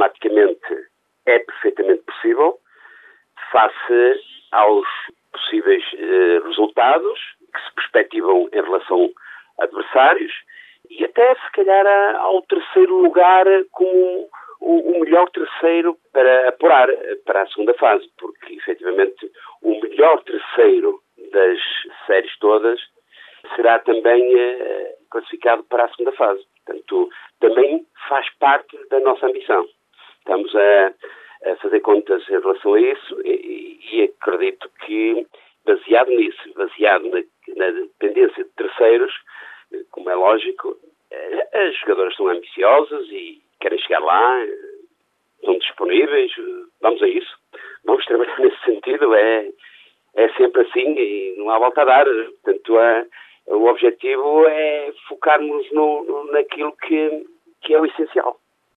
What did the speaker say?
matematicamente é perfeitamente possível, face aos possíveis resultados que se perspectivam em relação a adversários e até, se calhar, ao terceiro lugar como o melhor terceiro para apurar para a segunda fase, porque, efetivamente, o melhor terceiro das séries todas será também classificado para a segunda fase. Portanto, também faz parte da nossa ambição. Estamos a fazer contas em relação a isso e acredito que, baseado nisso, baseado na dependência de terceiros, como é lógico, as jogadoras são ambiciosas e querem chegar lá, estão disponíveis, vamos a isso. Vamos trabalhar nesse sentido, é sempre assim e não há volta a dar. Portanto, o objetivo é focarmos naquilo que é o essencial.